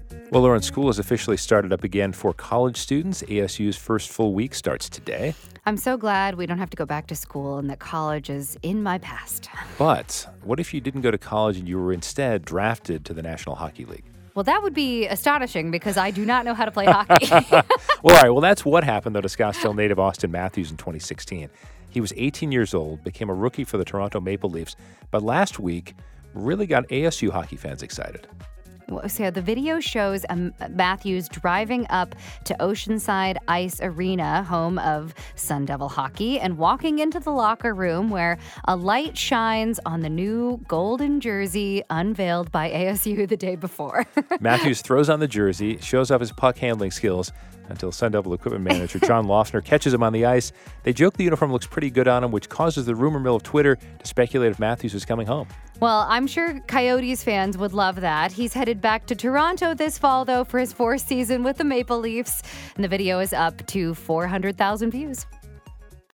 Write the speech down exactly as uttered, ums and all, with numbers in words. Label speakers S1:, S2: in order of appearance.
S1: Well, Lauren, school has officially started up again for college students. A S U's first full week starts today.
S2: I'm so glad we don't have to go back to school and that college is in my past.
S1: But what if you didn't go to college and you were instead drafted to the National Hockey League?
S2: Well, that would be astonishing because I do not know how to play hockey.
S1: Well, all right. Well, that's what happened, though, to Scottsdale native Austin Matthews in twenty sixteen. He was eighteen years old, became a rookie for the Toronto Maple Leafs, but last week really got A S U hockey fans excited.
S2: So the video shows um, Matthews driving up to Oceanside Ice Arena, home of Sun Devil hockey, and walking into the locker room where a light shines on the new golden jersey unveiled by A S U the day before.
S1: Matthews throws on the jersey, shows off his puck handling skills until Sun Devil equipment manager John Lofner catches him on the ice. They joke the uniform looks pretty good on him, which causes the rumor mill of Twitter to speculate if Matthews is coming home.
S2: Well, I'm sure Coyotes fans would love that. He's headed back to Toronto this fall, though, for his fourth season with the Maple Leafs. And the video is up to four hundred thousand views.